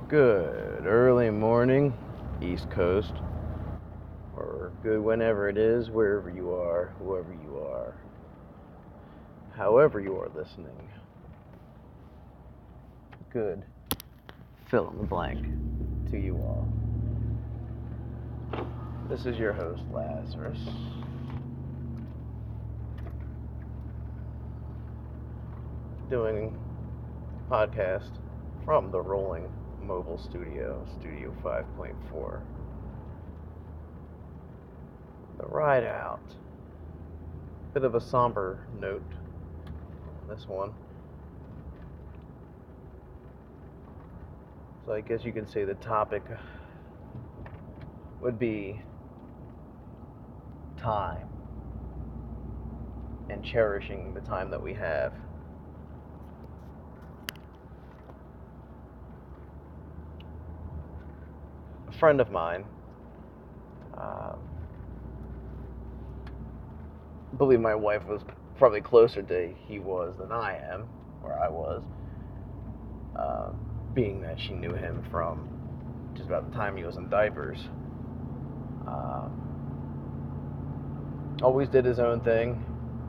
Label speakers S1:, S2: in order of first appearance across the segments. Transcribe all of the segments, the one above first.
S1: Good early morning, East Coast, or good whenever it is, wherever you are, whoever you are, however you are listening. Good fill in the blank to you all. This is your host, Lazarus, doing podcast from the Rolling Mobile Studio, Studio 5.4. The ride out. Bit of a somber note on this one. So I guess you can say the topic would be time and cherishing the time that we have. A friend of mine, I believe my wife was probably closer to he was than I am, or I was, being that she knew him from just about the time he was in diapers. Always did his own thing.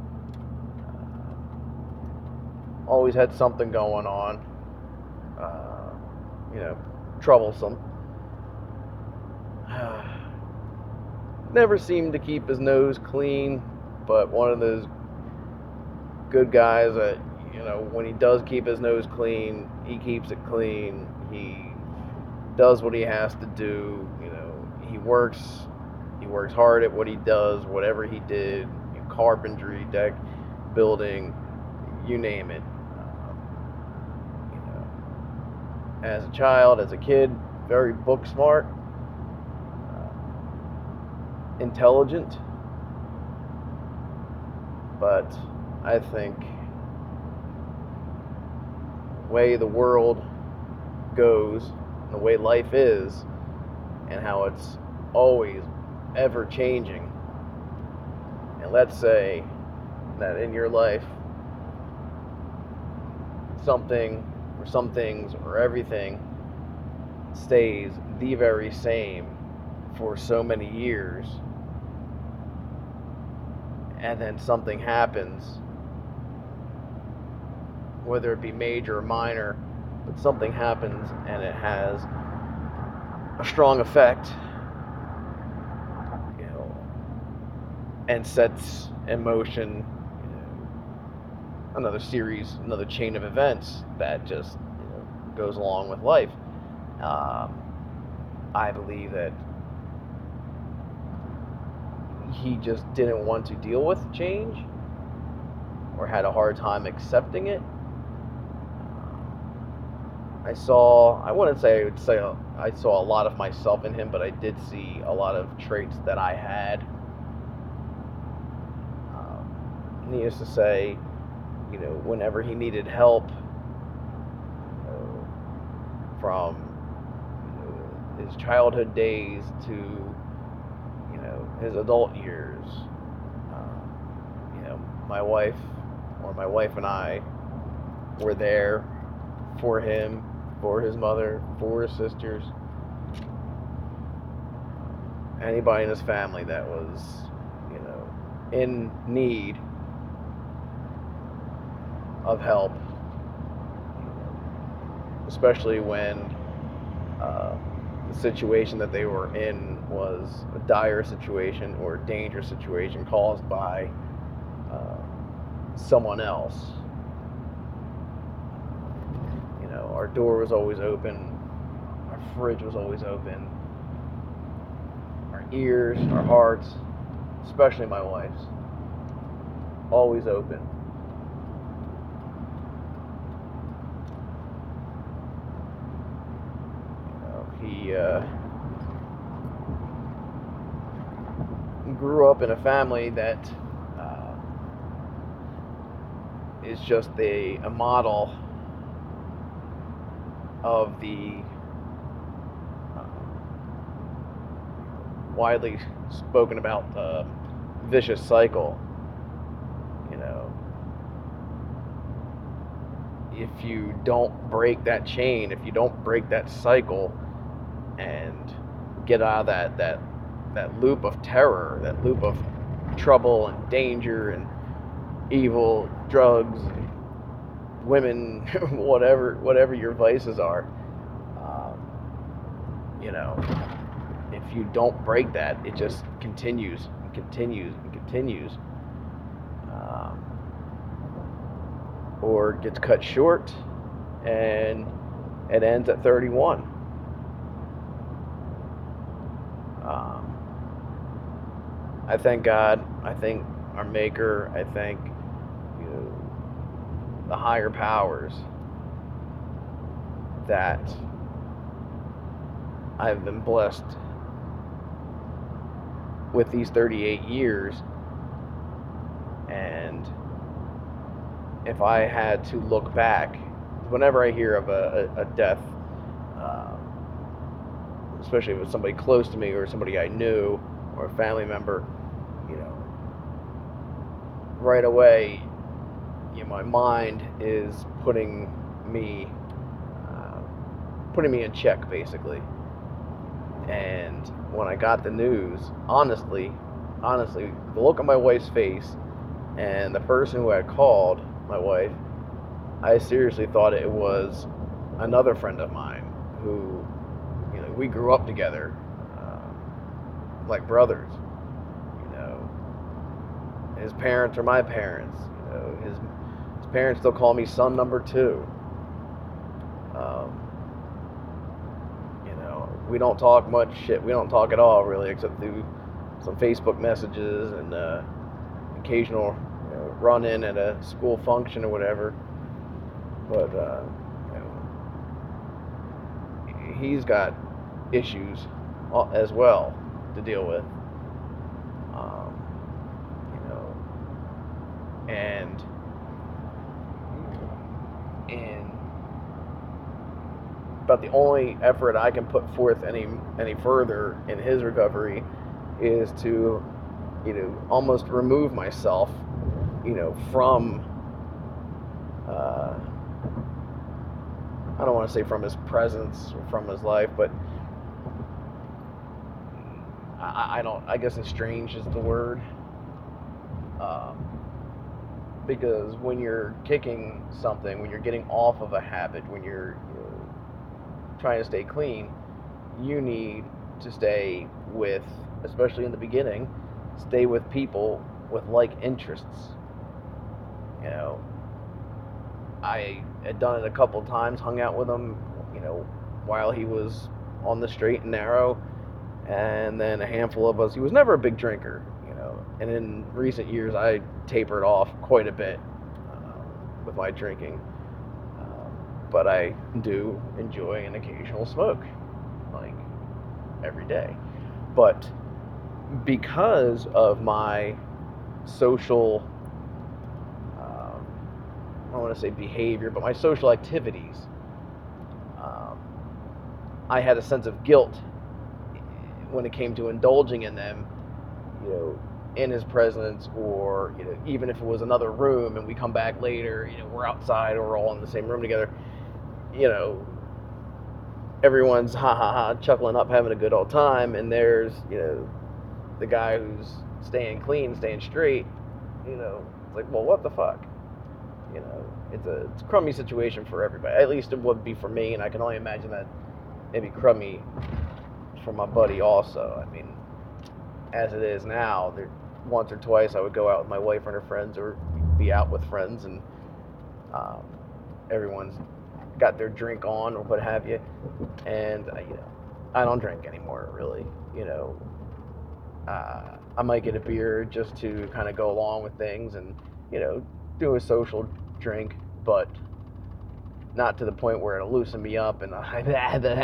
S1: Always had something going on. Troublesome. Never seemed to keep his nose clean, but one of those good guys that, when he does keep his nose clean, he keeps it clean. He does what he has to do. He works hard at what he does, whatever he did, carpentry, deck building, you name it. As a child, as a kid, very book smart, intelligent, but I think the way the world goes, the way life is, and how it's always ever changing, and let's say that in your life something or some things or everything stays the very same for so many years, and then something happens, whether it be major or minor, but something happens and it has a strong effect, and sets in motion, another series, another chain of events that just goes along with life. I believe that he just didn't want to deal with change, or had a hard time accepting it. I wouldn't say I would say I saw a lot of myself in him, but I did see a lot of traits that I had. Needless to say, whenever he needed help, from his childhood days to his adult years, my wife and I were there for him, for his mother, for his sisters, anybody in his family that was in need of help, especially when the situation that they were in was a dire situation or a dangerous situation caused by someone else. Our door was always open, our fridge was always open, our ears, our hearts, especially my wife's, always open. He grew up in a family that is just a model of the widely spoken about vicious cycle. if you don't break that chain, if you don't break that cycle and get out of that loop of terror, that loop of trouble and danger and evil, drugs, women, whatever your vices are, you know, if you don't break that, it just continues and continues and continues, or gets cut short, and it ends at 31. I thank God. I thank our Maker. I thank, you know, the higher powers that I've been blessed with these 38 years. And if I had to look back, whenever I hear of a death, especially if it's somebody close to me or somebody I knew or a family member, you know, right away, you know, my mind is putting me in check, basically. And when I got the news, honestly, the look on my wife's face and the person who had called my wife, I seriously thought it was another friend of mine who, you know, we grew up together, like brothers. You know, his parents are my parents. You know, his parents still call me son number 2. You know, we don't talk much shit. We don't talk at all, really, except through some Facebook messages and occasional, you know, run in at a school function or whatever. But you know, he's got issues as well to deal with. You know, and about the only effort I can put forth any further in his recovery is to, you know, almost remove myself, you know, from, I don't want to say from his presence or from his life, but I guess estranged is the word. Because when you're kicking something, when you're getting off of a habit, when you're trying to stay clean, you need to stay with, especially in the beginning, stay with people with like interests. You know, I had done it a couple times, hung out with him, you know, while he was on the straight and narrow, and then a handful of us. He was never a big drinker, you know, and in recent years I tapered off quite a bit with my drinking, but I do enjoy an occasional smoke, like every day. But because of my social, I don't want to say behavior, but my social activities, I had a sense of guilt when it came to indulging in them, you know, in his presence, or, you know, even if it was another room and we come back later, you know, we're outside or we're all in the same room together, you know, everyone's chuckling up, having a good old time, and there's, you know, the guy who's staying clean, staying straight, you know, it's like, well, what the fuck? You know, it's a crummy situation for everybody. At least it would be for me, and I can only imagine that it'd be crummy for my buddy also. I mean, as it is now, there once or twice I would go out with my wife and her friends, or be out with friends, and everyone's got their drink on or what have you, and you know, I don't drink anymore, really. You know, I might get a beer just to kind of go along with things, and, you know, do a social drink, but not to the point where it'll loosen me up and having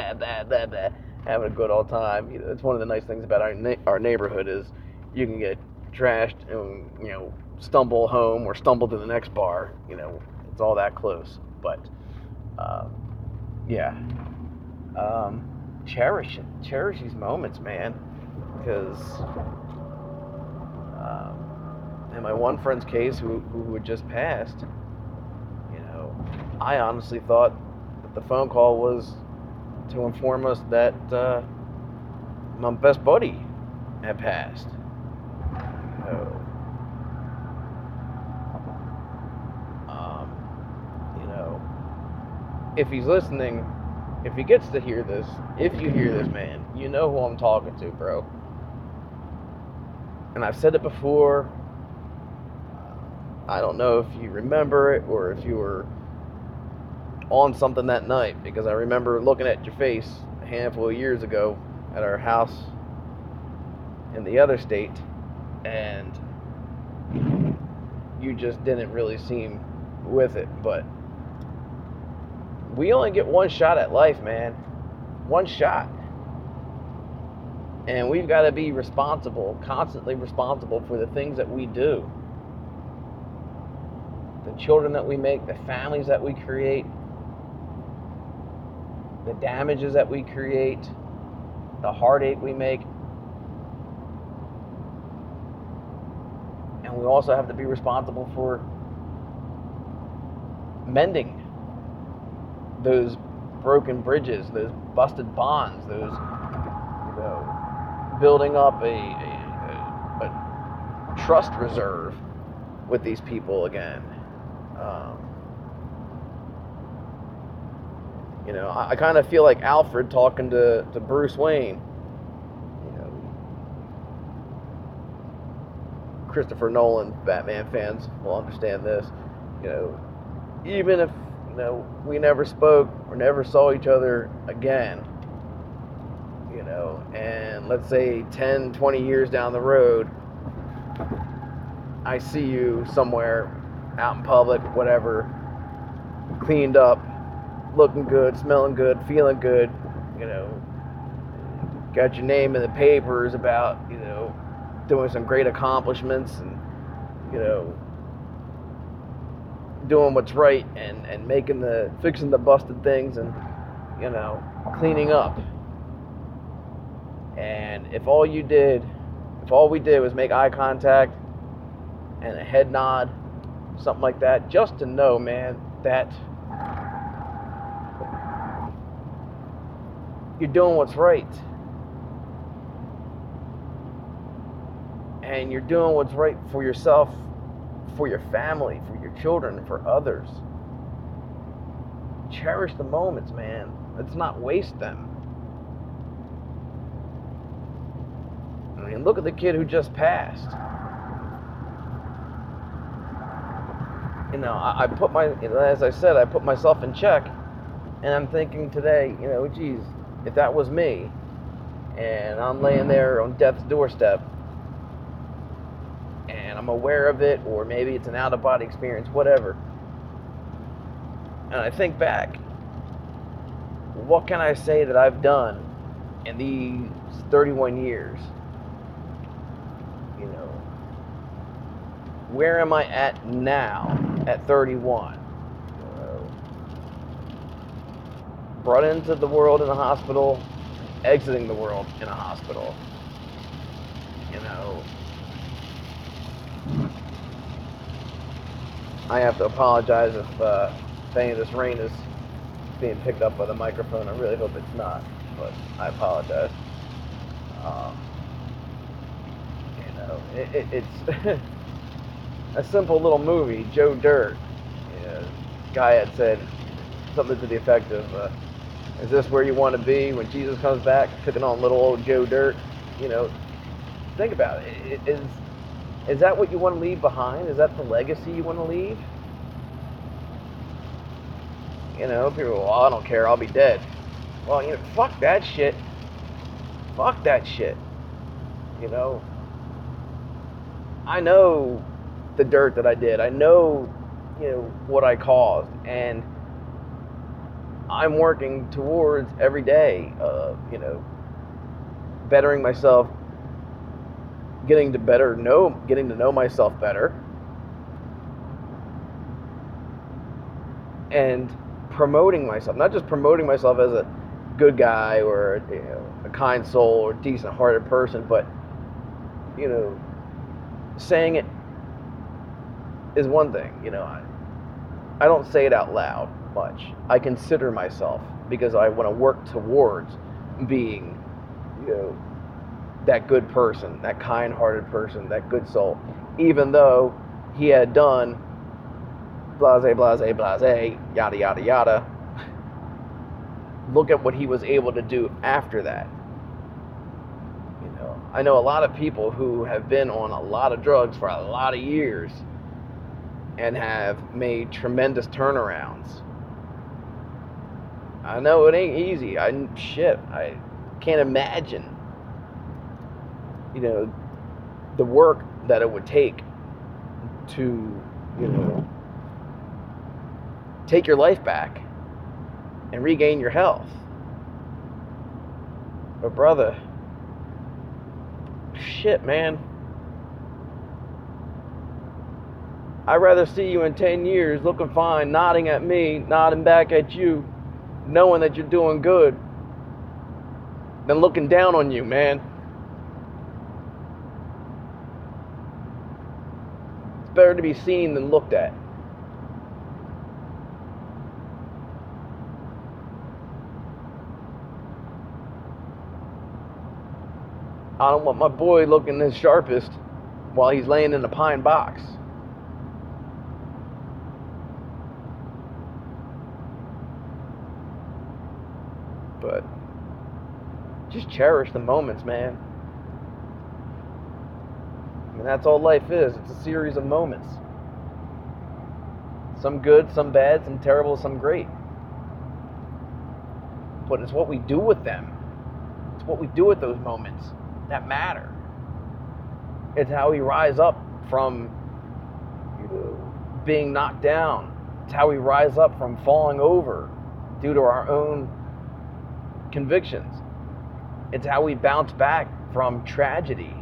S1: a good old time. You know, it's one of the nice things about our neighborhood is you can get trashed and, you know, stumble home or stumble to the next bar. You know, it's all that close. But yeah, cherish these moments, man, because in my one friend's case, who had just passed, you know, I honestly thought that the phone call was to inform us that my best buddy had passed. So, you know, if he's listening, if he gets to hear this, if you hear this, man, you know who I'm talking to, bro. And I've said it before. I don't know if you remember it or if you were on something that night, because I remember looking at your face a handful of years ago at our house in the other state, and you just didn't really seem with it. But we only get one shot at life, man. One shot. And we've got to be responsible, constantly responsible for the things that we do. The children that we make, the families that we create, the damages that we create, the heartache we make. And we also have to be responsible for mending those broken bridges, those busted bonds, those, building up a trust reserve with these people again. I kind of feel like Alfred talking to Bruce Wayne. Christopher Nolan Batman fans will understand this. Even if we never spoke or never saw each other again, and let's say 10, 20 years down the road, I see you somewhere out in public, whatever, cleaned up, looking good, smelling good, feeling good, got your name in the papers about, doing some great accomplishments and, doing what's right and fixing the busted things and, cleaning up. And if all we did was make eye contact and a head nod, something like that, just to know, man, that you're doing what's right. And you're doing what's right for yourself, for your family, for your children, and for others. Cherish the moments, man. Let's not waste them. I mean, look at the kid who just passed. I put as I said, I put myself in check, and I'm thinking today, geez, if that was me, and I'm laying there on death's doorstep, and I'm aware of it, or maybe it's an out-of-body experience, whatever, and I think back, what can I say that I've done in these 31 years? Where am I at now at 31? Brought into the world in a hospital, exiting the world in a hospital. I have to apologize if any of this rain is being picked up by the microphone. I really hope it's not, but I apologize. It's a simple little movie, Joe Dirt. Guy had said something to the effect of, is this where you want to be when Jesus comes back, picking on little old Joe Dirt? Think about it. Is that what you want to leave behind? Is that the legacy you want to leave? People go, well, I don't care, I'll be dead. Well, fuck that shit. Fuck that shit. I know the dirt that I did. I know, what I caused, and I'm working towards every day, bettering myself, getting to know myself better, and promoting myself. Not just promoting myself as a good guy or a kind soul or decent-hearted person, but saying it is one thing. I don't say it out loud. much. I consider myself, because I want to work towards being, that good person, that kind-hearted person, that good soul. Even though he had done blase, blase, blase, yada, yada, yada. Look at what he was able to do after that. I know a lot of people who have been on a lot of drugs for a lot of years and have made tremendous turnarounds. I know it ain't easy. I can't imagine, the work that it would take to, take your life back and regain your health. But brother, shit, man. I'd rather see you in 10 years looking fine, nodding at me, nodding back at you, knowing that you're doing good, than looking down on you, man. It's better to be seen than looked at. I don't want my boy looking his sharpest while he's laying in a pine box. But just cherish the moments, man. I mean, that's all life is. It's a series of moments. Some good, some bad, some terrible, some great. But it's what we do with them. It's what we do with those moments that matter. It's how we rise up from being knocked down. It's how we rise up from falling over due to our own convictions. It's how we bounce back from tragedy.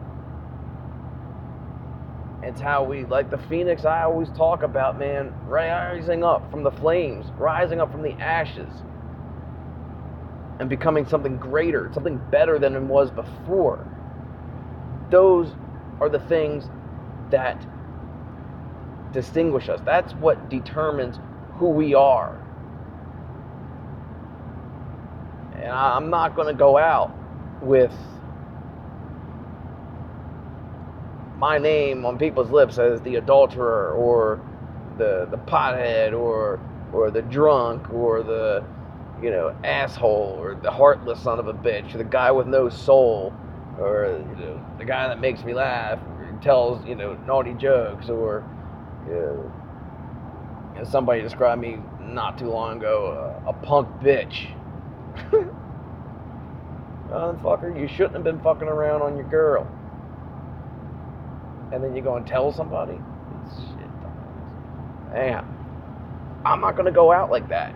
S1: It's how we, like the phoenix I always talk about, man, rising up from the flames, rising up from the ashes, and becoming something greater, something better than it was before. Those are the things that distinguish us. That's what determines who we are. And I'm not going to go out with my name on people's lips as the adulterer or the pothead or the drunk or the asshole or the heartless son of a bitch or the guy with no soul or the guy that makes me laugh or tells naughty jokes or somebody described me not too long ago a punk bitch. Fucker, you shouldn't have been fucking around on your girl. And then you go and tell somebody? Shit. Anyhow, I'm not going to go out like that.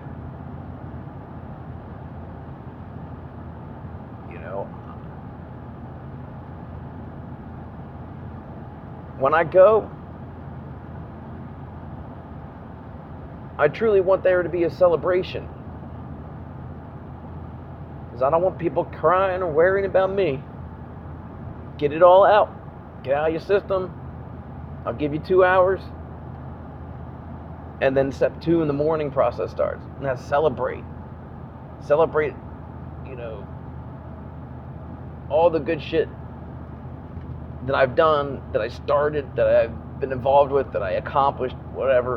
S1: When I go, I truly want there to be a celebration. Because I don't want people crying or worrying about me. Get it all out. Get out of your system. I'll give you 2 hours. And then step 2 in the morning process starts. And that's celebrate. Celebrate, all the good shit that I've done, that I started, that I've been involved with, that I accomplished, whatever.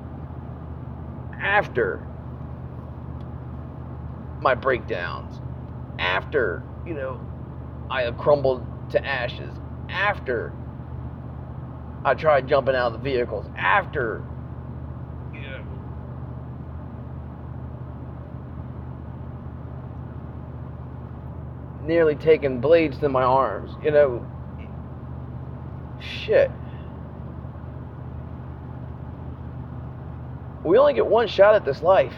S1: After my breakdowns. After, I have crumbled to ashes. After I tried jumping out of the vehicles. After, nearly taking blades to my arms. Shit. We only get one shot at this life.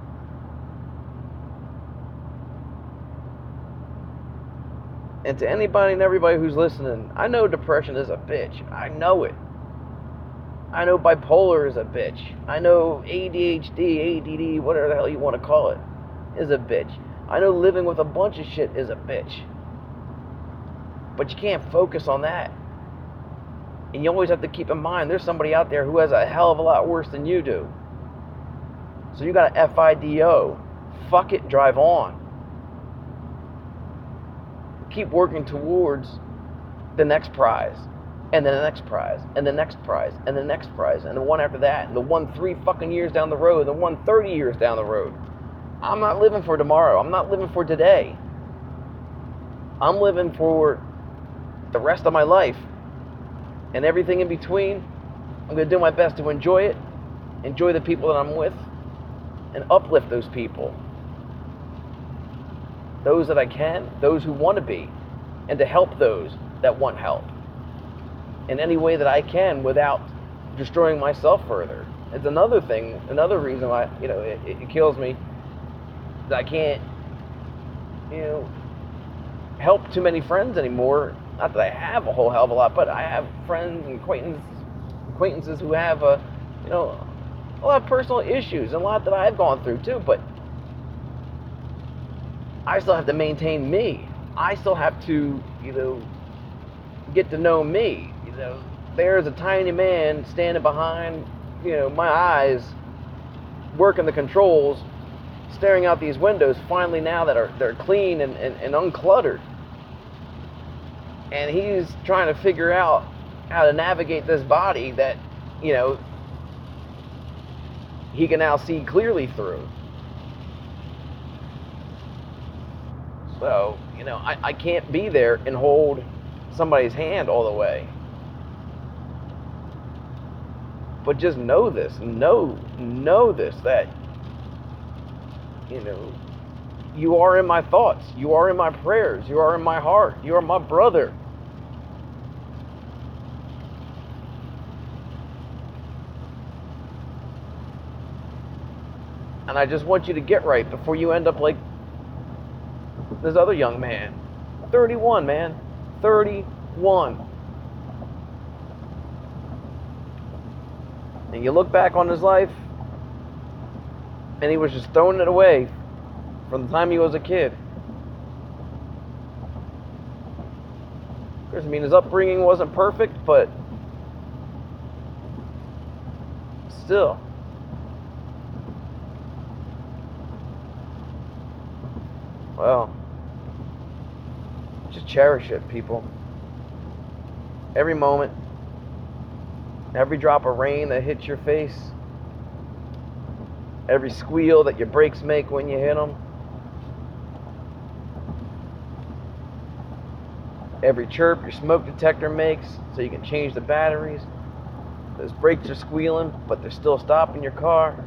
S1: And to anybody and everybody who's listening, I know depression is a bitch. I know it. I know bipolar is a bitch. I know ADHD, ADD, whatever the hell you want to call it, is a bitch. I know living with a bunch of shit is a bitch. But you can't focus on that. And you always have to keep in mind there's somebody out there who has a hell of a lot worse than you do. So you got to FIDO. Fuck it, drive on. Keep working towards the next prize, and then the next prize, and the next prize, and the next prize, and the one after that, and the one 3 fucking years down the road, the one 30 years down the road. I'm not living for tomorrow. I'm not living for today. I'm living for the rest of my life. And everything in between, I'm going to do my best to enjoy it, enjoy the people that I'm with, and uplift those people. Those that I can, those who want to be, and to help those that want help in any way that I can without destroying myself further. It's another thing, another reason why, it kills me that I can't, help too many friends anymore. Not that I have a whole hell of a lot, but I have friends and acquaintances who have, a lot of personal issues and a lot that I've gone through too, but I still have to maintain me. I still have to, get to know me. There's a tiny man standing behind, my eyes, working the controls, staring out these windows, finally now that they're clean and uncluttered. And he's trying to figure out how to navigate this body that, he can now see clearly through. So, I can't be there and hold somebody's hand all the way. But just know this, know this, that, you are in my thoughts, you are in my prayers, you are in my heart, you are my brother. And I just want you to get right before you end up like this other young man. 31, man. 31. And you look back on his life, and he was just throwing it away from the time he was a kid. Of course, his upbringing wasn't perfect, but still. Well, just cherish it, people. Every moment, every drop of rain that hits your face, every squeal that your brakes make when you hit them, every chirp your smoke detector makes so you can change the batteries. Those brakes are squealing, but they're still stopping your car.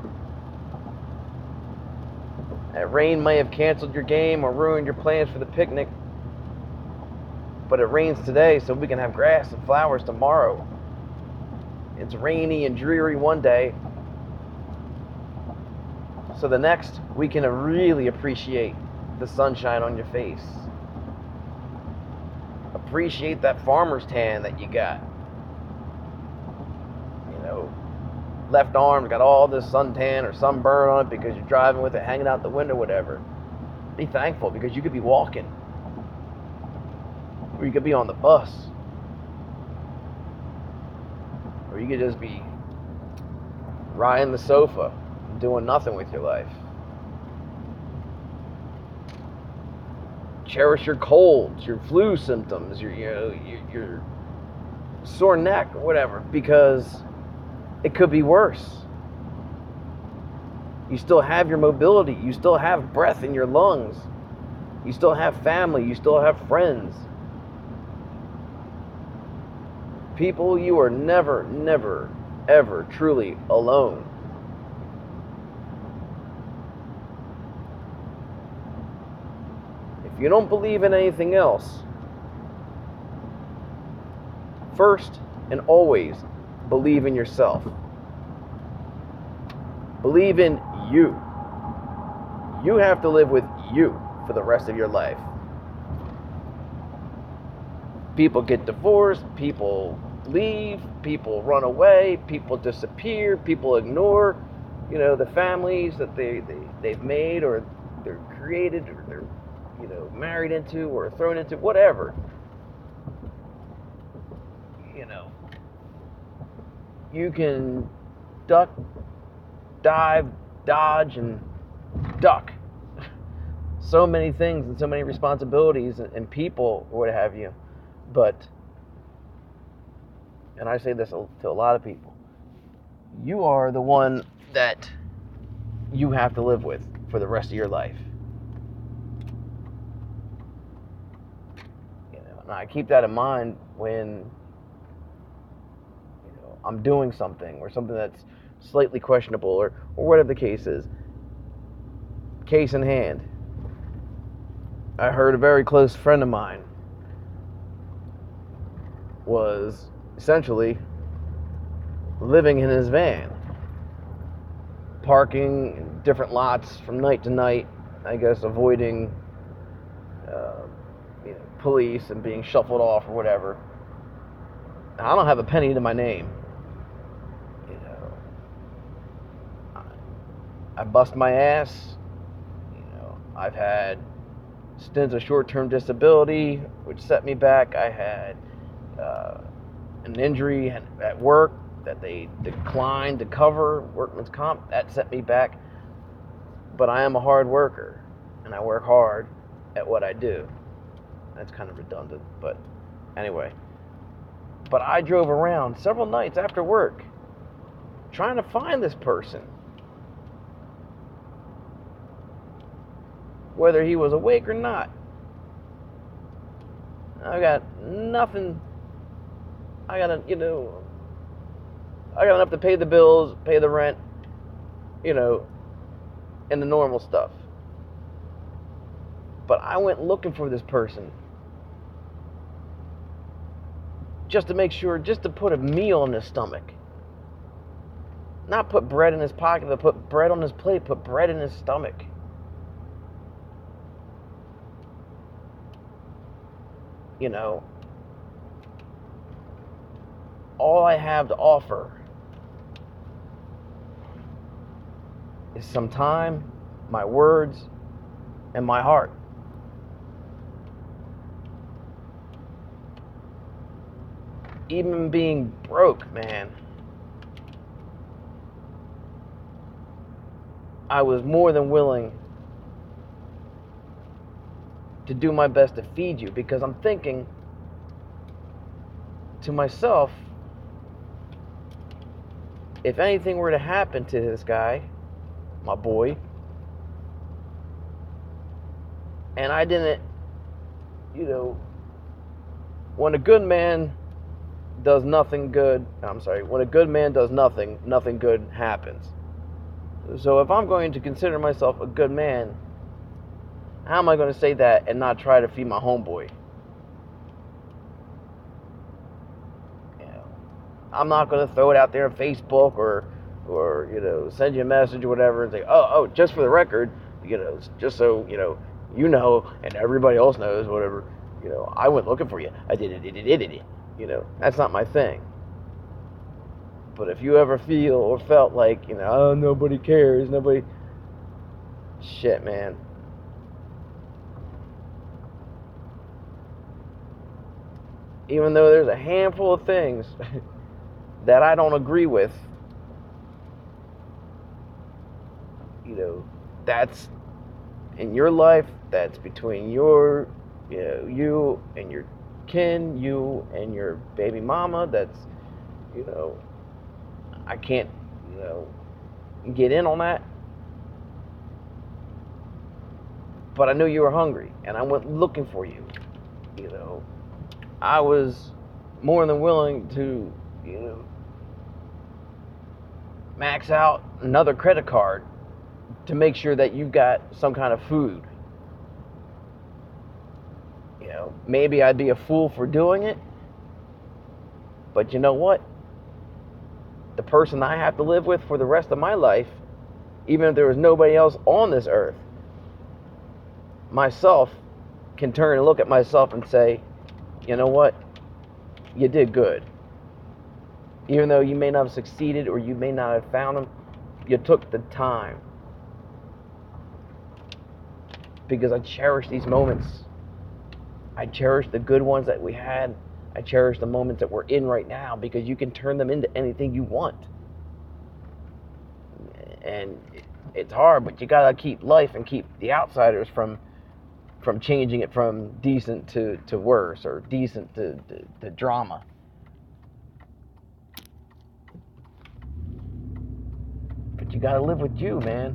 S1: That rain may have canceled your game or ruined your plans for the picnic, but it rains today so we can have grass and flowers tomorrow. It's rainy and dreary one day, so the next we can really appreciate the sunshine on your face. Appreciate that farmer's tan that you got. Left arm's got all this suntan or sunburn on it because you're driving with it hanging out the window, whatever. Be thankful, because you could be walking, or you could be on the bus, or you could just be riding the sofa and doing nothing with your life. Cherish your colds, your flu symptoms, your sore neck, or whatever, because it could be worse. You still have your mobility. You still have breath in your lungs. You still have family. You still have friends. People, you are never, never, ever truly alone. If you don't believe in anything else, first and always, believe in yourself. Believe in you. You have to live with you for the rest of your life. People get divorced, people leave, people run away, people disappear, people ignore, the families that they've made, or they're created, or they're, married into, or thrown into, whatever. You can duck, dive, dodge and duck so many things and so many responsibilities and people or what have you. But, and I say this to a lot of people, you are the one that you have to live with for the rest of your life. And I keep that in mind when I'm doing something or something that's slightly questionable or whatever the case is. Case in hand, I heard a very close friend of mine was essentially living in his van, parking in different lots from night to night, I guess avoiding police and being shuffled off or whatever. I don't have a penny to my name. I bust my ass. I've had stints of short-term disability, which set me back. I had an injury at work that they declined to cover, workman's comp, that set me back. But I am a hard worker, and I work hard at what I do. That's kind of redundant, but anyway. But I drove around several nights after work trying to find this person, whether he was awake or not. I got nothing. I got enough to pay the bills, pay the rent, and the normal stuff. But I went looking for this person just to make sure, just to put a meal in his stomach. Not put bread in his pocket, but put bread on his plate, put bread in his stomach. All I have to offer is some time, my words, and my heart. Even being broke, man, I was more than willing to do my best to feed you, because I'm thinking to myself, if anything were to happen to this guy, my boy, and I didn't, when a good man does nothing good, when a good man does nothing, nothing good happens. So if I'm going to consider myself a good man, how am I going to say that and not try to feed my homeboy? I'm not going to throw it out there on Facebook or send you a message or whatever and say, oh, just for the record, just so and everybody else knows, whatever, I went looking for you. I did it. That's not my thing. But if you ever feel or felt like, oh, nobody cares, shit, man. Even though there's a handful of things that I don't agree with, that's in your life, that's between you and your kin, you and your baby mama, that's, I can't, get in on that. But I knew you were hungry, and I went looking for you, I was more than willing to, max out another credit card to make sure that you got some kind of food. Maybe I'd be a fool for doing it, but you know what? The person I have to live with for the rest of my life, even if there was nobody else on this earth, myself can turn and look at myself and say, you know what? You did good. Even though you may not have succeeded or you may not have found them, you took the time. Because I cherish these moments. I cherish the good ones that we had. I cherish the moments that we're in right now, because you can turn them into anything you want. And It's hard, but you gotta keep life and keep the outsiders from changing it from decent to worse, or decent to drama. But you gotta live with you, man.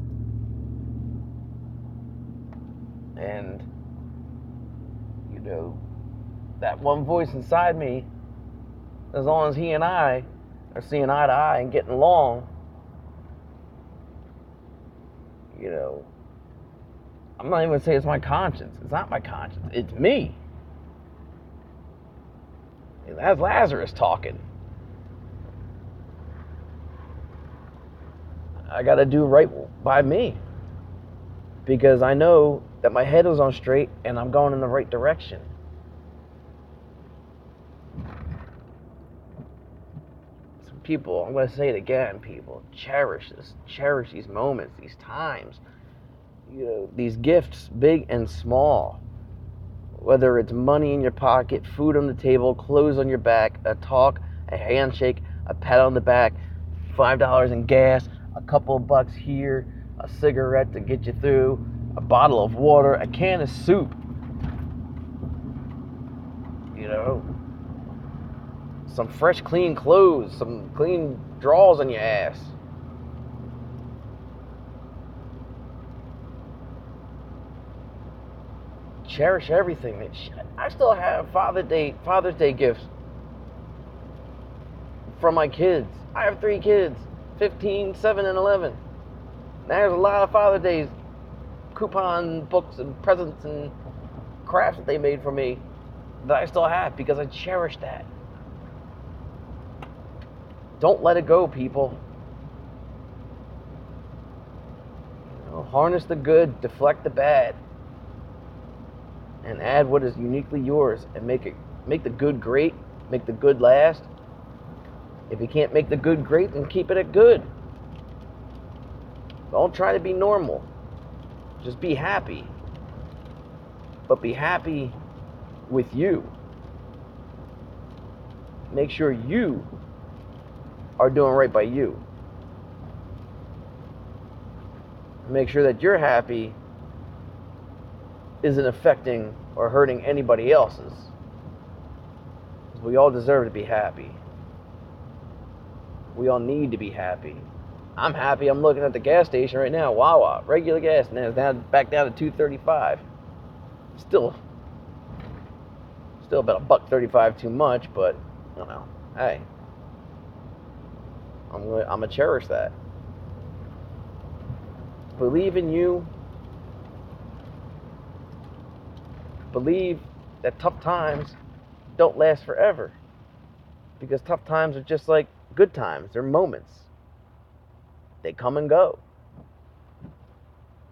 S1: And, you know, that one voice inside me, as long as he and I are seeing eye to eye and getting along, you know, I'm not even gonna say it's my conscience. It's not my conscience. It's me. That's Lazarus talking. I gotta do right by me, because I know that my head is on straight and I'm going in the right direction. Some people, I'm gonna say it again, people, cherish this. Cherish these moments, these times. You know, these gifts, big and small. Whether it's money in your pocket, food on the table, clothes on your back, a talk, a handshake, a pat on the back, $5 in gas, a couple of bucks here, a cigarette to get you through, a bottle of water, a can of soup. You know, some fresh, clean clothes, some clean drawers on your ass. Cherish everything. I still have Father's Day gifts from my kids. I have 3 kids, 15, 7, and 11. There's a lot of Father's Days coupon books and presents and crafts that they made for me that I still have because I cherish that. Don't let it go, people. You know, harness the good, deflect the bad, and add what is uniquely yours, and make the good great, make the good last. If you can't make the good great, then keep it at good. Don't try to be normal. Just be happy. But be happy with you. Make sure you are doing right by you. Make sure that your happy isn't affecting or hurting anybody else's. We all deserve to be happy. We all need to be happy. I'm happy. I'm looking at the gas station right now, Wawa, regular gas, and it's back down to $2.35. Still about $1.35 too much, but you know, hey, I'm gonna cherish that. Believe in you. Believe that tough times don't last forever, because tough times are just like good times. They're moments. They come and go.